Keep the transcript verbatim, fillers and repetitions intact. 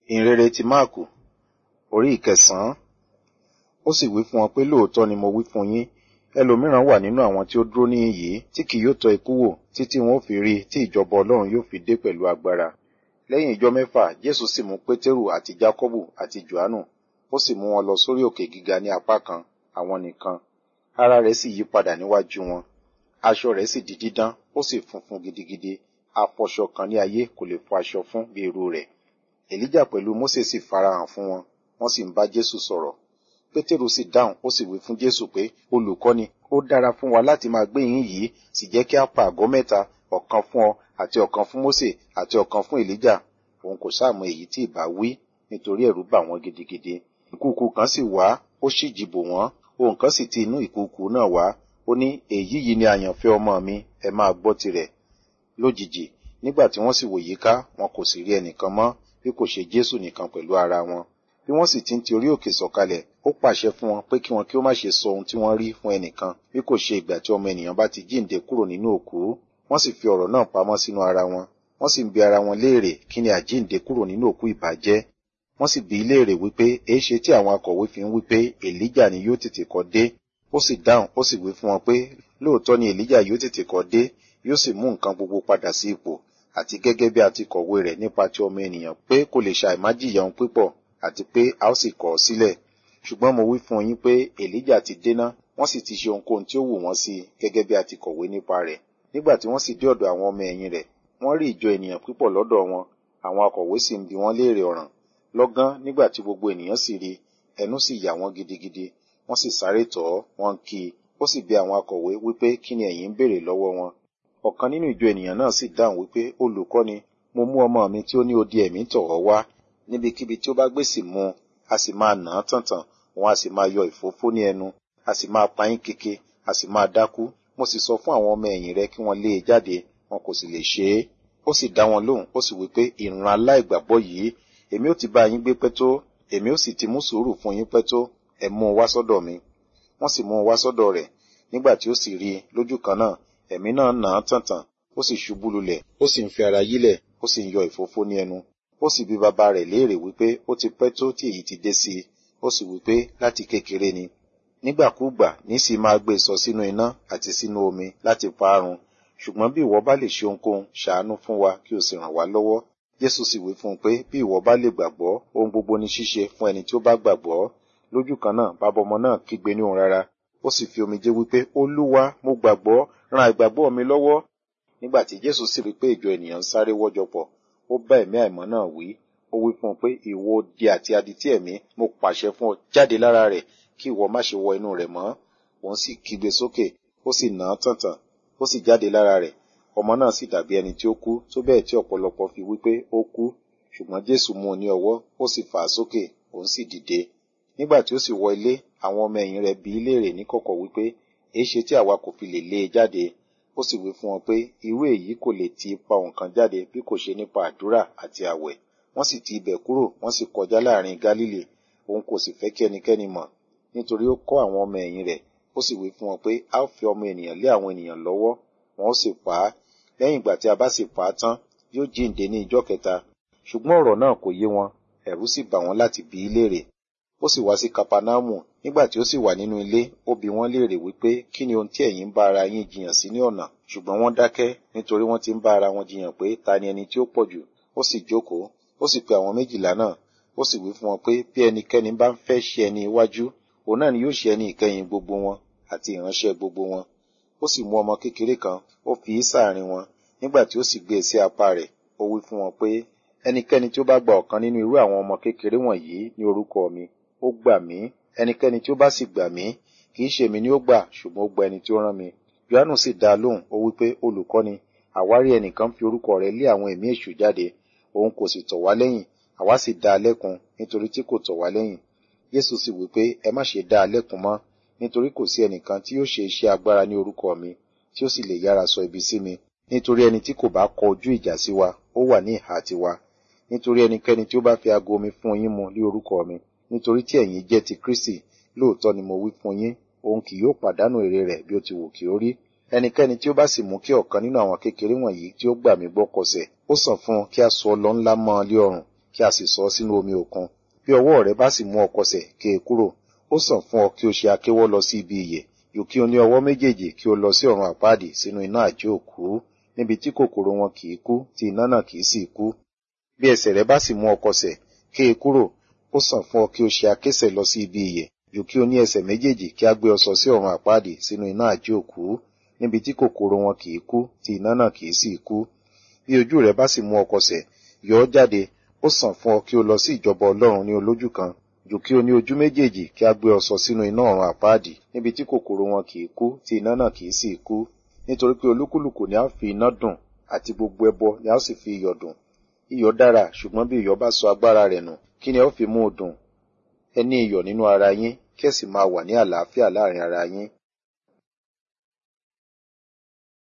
Ìhìnrere ti Máàkù, orí ìkẹsàn-án. Ó sì wí fún wọn pé, lóòótọ́ ni mo wí fún yín, ẹlòmíràn wà nínú àwọn tí ó dúró níhìn yìí tí kì yóò tọ́ ikú wò títí wọn ó fi rí tí ìjọba Ọlọ́run yóò fi dé pẹ̀lú agbára. Lẹ́yìn ijọ́ mẹ́fà, Jésù sì mú Pétérù àti Jákọ́bù àti Jòhánù, ó sì mú wọn lọ sórí òkè gíga ní apá kan, àwọn nìkan. Ara rẹ̀ sì yí padà níwájú wọn. Aṣọ rẹ̀ sì di dídán, ó sì funfun gidigidi. Afọṣọ kan ní ayé kò lè fọ aṣọ fún bí irú rẹ̀. Èlíjà pẹ̀lú Mósè sì farahàn fún wọn, wọ́n sì ń bá Jésù sọ̀rọ̀. Pétérù sì dáhùn, ó sì wí fún Jésù pé, Olùkọ́ni, ó dára fún wa láti máa gbé yín yìí, sì jẹ́ kí a pa àgọ́ mẹ́ta, ọ̀kan fún ọ, àti ọ̀kan fún Mósè, àti ọ̀kan fún Èlíjà. Òun kò sáàmọ̀ èyí tí ìbá wí, nítorí ẹ̀rù bà wọ́n gidigidi. Ìkùùkuu kan sì wá, ó sì jìbò wọ́n, ohùn kan sì ti inú ìkùùkuu náà wá, ó ní, èyí yìí ni àyànfẹ́ ọmọ mi, ẹ máa gbọ́ tirẹ̀. Lójijì, nígbà tí wọ́n sì wò yíká, wọn kò sì rí ẹnìkan mọ́, bí kò ṣe Jésù nìkan pẹ̀lú ara wọn. Bí wọ́n sì ti ń ti orí òkè sọ̀kalẹ̀, ó pàṣẹ fún wọn pé kí wọn kí ó má ṣe sọ ohun tí wọ́n rí fún ẹnìkan, bí kò ṣe ìgbà tí ọmọ ènìyàn bá ti jíǹde kúrò nínú òkú. Wọ́n sì fi ọ̀rọ̀ náà pamọ́ sínú ara wọn. Wọ́n sì ń bi ara wọn léèrè kí ni àjíǹde kúrò nínú òkú ìbá jẹ́. Wọ́n sì bi í léèrè wípé èéṣe tí àwọn akọ̀wé fi ń wípé Èlíjà ni yóò tètè kọ́ dé. Ó sì dáhùn, ó sì wí fún wọn pé lóòótọ́ ni Èlíjà yóò tètè kọ́ dé, yóò sì mú nǹkan gbogbo padà sí ipò, àti gẹ́gẹ́ bí a ti kọ̀wé rẹ̀ nípa ti ọmọ ènìyàn pé kò lè ṣàìmájìyà ohun pípọ̀, àti pé a ó sì kọ̀ ọ́ sílẹ̀. Ṣùgbọ́n mo wí fún yín pé Èlíjà ti déná, wọ́n sì ti ṣe ohunkóhun tí ó wù wọ́n sí, gẹ́gẹ́ bí a ti kọ̀wé nípa rẹ̀. Nígbà tí wọ́n sì dé ọ̀dọ̀ àwọn ọmọ ẹ̀yìn rẹ̀, wọ́n rí ìjọ ènìyàn púpọ̀ lọ́dọ̀ wọn, àwọn akọ̀wé sì ń bi wọ́n léèrè ọ̀ràn. Lọ́gán, nígbà tí gbogbo ènìyàn sì rí, ẹnu sì yà wọ́n gidigidi, wọ́n sì sáré tọ̀ ọ́, wọ́n ń kì í. Ó sì bi àwọn akọ̀wé wípé kí ni ẹ̀yin ń béèrè lọ́wọ́ wọn. Ọ̀kan nínú ìjọ ènìyàn náà sì dáhùn wípé, Olùkọ́ni, mo mú ọmọ mi tí ó ní odi ẹ̀mí tọ̀ ọ́ wá. Níbikíbi tí ó bá gbé sì mú un, a sì máa nà án tàntàn, òun a sì máa yọ ìfófó ní ẹnu, a sì máa pa yín keke, a sì máa dákú. Mo sì sọ fún àwọn ọmọ ẹ̀yìn rẹ̀ kí wọ́n lé e jáde, wọn kò sì lè ṣe é. Ó sì dá wọn lóhùn, ó sì wípé, ìran aláìgbàgbọ́ yìí, èmi ó ti bá yín gbé pẹ́ tó, èmi ó sì ti mú sùúrù fún yín pẹ́ tó, ẹ mú un wá sọ́dọ̀ mi. Wọ́n sì mú un wá sọ́dọ̀ rẹ̀. Nígbà tí ó sì rí i lójú kan náà, ẹ̀mí náà nà án tàntàn, ó sì ṣubú lulẹ̀, ó sì ń fi ara yílẹ̀, ó sì ń yọ ìfófó ní ẹnu. Ó sì bi bàbá rẹ̀ léèrè wípé ó ti pẹ́ tó tí èyí ti dé sí i. Ó sì wípé láti kékeré ni. Nígbàkúùgbà ní sì máa gbé sọ sínú iná àti sínú omi láti parun. Ṣùgbọ́n bí ìwọ bá lè ṣe ohunkóhun, ṣàánú fún wa kí o sì ràn wá lọ́wọ́. Jésù sì wí fún un pé bí ìwọ bá lè gbàgbọ́, ohun gbogbo ní ṣíṣe fún ẹni tí ó bá gbàgbọ́. Lójú kan náà, bàbá ọmọ náà kígbe ní ohùn rara. Ó sì fi omijé wípé, Olúwa, mo gbàgbọ́, ran ìgbàgbọ́ mi lọ́wọ́. Nígbà tí Jésù sì rí pé ìjọ ènìyàn ń sáré wọ́jọpọ̀, ó bá ẹ̀mí àìmọ́ náà wí. Ó wí fún un pé ìwọ odi àti adití ẹ̀mí, mo pàṣẹ fún ọ, jáde lára rẹ̀, kí ìwọ má ṣe wọ inú rẹ̀ mọ́. Òun sì kígbe sókè, ó sì nà án tàntàn, ó sì jáde lára rẹ̀. Ọmọ náà sì dàbí ẹni tí ó kú, tó bẹ́ẹ̀ tí ọ̀pọ̀lọpọ̀ fi wípé ó kú. Ṣùgbọ́n Jésù mú un ní ọwọ́, ó sì fà á sókè, òun sì dìde. Nígbà tí ó sì wọ ilé, àwọn ọmọ ẹ̀yìn rẹ̀ bi í léèrè níkọ̀kọ̀ wípé, èéṣe tí àwa kò fi lè lé e jáde? Ó sì wí fún wọn pé irú èyí kò lè ti ipa òǹkan jáde bí kò ṣe nípa àdúrà àti àwẹ̀. Wọ́n sì ti ibẹ̀ kúrò, wọ́n sì kọjá láàrin Gálílì. Òun kò sì fẹ́ kí ẹnikẹ́ni mọ̀, nítorí ó kọ́ àwọn ọmọ ẹ̀yìn rẹ̀. Ó sì wí fún wọn pé a ó fi ọmọ ènìyàn lé àwọn ènìyàn lọ́wọ́, wọn ó sì pa á. Lẹ́yìn ìgbà tí a bá sì pa á tán, yóò jíǹde ní ijọ́ kẹta. Ṣùgbọ́n ọ̀rọ̀ náà kò yé wọn, ẹ̀rù sì bà wọ́n láti bi í léèrè. Ó sì wá sí Kapanamu. Nígbà tí ó sì wà nínú ilé, ó bi wọ́n léèrè wípé kí ni ohun tí ẹ̀yin ń bá ara yín jiyàn sí ní ọ̀nà? Ṣùgbọ́n wọ́n dákẹ́, nítorí wọ́n ti ń bá ara wọn jiyàn pé ta ni ẹni tí ó pọ̀ jù. Ó sì jókòó, ó sì pe àwọn méjìlá náà. Ó sì wí fún wọn pé bí ẹnikẹ́ni bá ń fẹ́ ṣe ẹni iwájú, òun náà ni yóò ṣe ẹni ìkẹyìn gbogbo wọn àti ìránṣẹ́ gbogbo wọn. Ó sì mú ọmọ kékeré kan, ó fi í sáàrin wọn. Nígbà tí ó sì gbé e sí apá rẹ̀, ó wí fún wọn pé ẹnikẹ́ni tí ó bá gba ọ̀kan nínú irú àwọn ọmọ kékeré wọ̀nyí ní orúkọ mi, ó gbà mí. Ẹnikẹ́ni tí ó bá sì gbà mí, kì í ṣe mi ni ó gbà, ṣùgbọ́n ó gba ẹni tí ó rán mi. Jòhánù sì dá a lóhùn, ó wí pé Olùkọ́ni, àwárí ẹnìkan fi orúkọ rẹ̀ lé àwọn ẹ̀mí èṣù jáde, òun kò sì tọ̀ wá lẹ́yìn, àwa sì dá a lẹ́kun, nítorí tí kò tọ̀ wá lẹ́yìn. Jésù sì wí pé ẹ má ṣe dá a lẹ́kun mọ́, nítorí kò sí ẹnìkan tí yóò ṣe iṣẹ́ agbára ní orúkọ mi, tí ó sì lè yára sọ ibi sí mi. Nítorí ẹni tí kò bá kọ ojú ìjà sí wa, ó wà ní ìhà tiwa. Nítorí ẹnikẹ́ni tí ó bá fi ago omi fún yín mu ní orúkọ mi, nítorí tí ẹ̀yin jẹ́ ti Kristi, lóòótọ́ ni mo wí fún yín, òun kì yóò pàdánù èrè rẹ̀ bí ó ti wù kí ó rí. Ẹnikẹ́ni tí ó bá sì mú kí ọ̀kan nínú àwọn kékeré wọ̀nyí tí ó gbà mí gbọ́ kọsẹ̀, ó sàn fún un kí a so ọlọ ńlá mọ́ ọ lé ọrùn, kí a sì sọ ọ́ sínú omi òkun. Bí ọwọ́ rẹ bá sì mú ọ kọsẹ̀, ké e kúrò. Ó sàn fún ọ kí o ṣe akéwọ́ lọ sí ibi ìyè, jù kí o ní ọwọ́ méjèèjì kí o lọ sí ọ̀run àpáàdì sínú iná àjẹ́ òkú, níbi tí kòkòrò wọn kì í kú, tí iná náà kì í sì kú. Bí ẹsẹ̀ rẹ bá sì mú ọ kọsẹ̀, ké e kúrò. Ó sàn fún ọ kí o ṣe akésẹ̀ lọ sí ibi ìyè, jù kí o ní ẹsẹ̀ méjèèjì kí a gbé ọ sọ sí ọ̀run àpáàdì sínú iná àjẹ́ òkú, níbi tí kòkòrò wọn kì í kú, tí iná náà kì í sì kú. Bí ojú rẹ bá sì mú ọ kọsẹ̀, yọ ọ́ jáde. Ó sàn fún ọ kí o lọ sí ìjọba Ọlọ́run ní olójú kan, jù kí o ní ojú méjèèjì kí a gbé ọ sọ sínú iná ọ̀run àpáàdì, níbi tí kòkòrò wọn kì í kú, tí iná náà kì í sì kú. Nítorí pé olúkúlùkù ni a fi iná dùn, àti gbogbo ẹbọ ni a sì fi iyọ̀ dùn. Iyọ̀ dára, ṣùgbọ́n bí iyọ̀ bá sọ agbára rẹ̀ nù, kí ni a ó fi mú un dùn? Ẹ ní iyọ̀ nínú ara yín, kí ẹ sì máa wà ní àlàáfíà láàrin ara yín.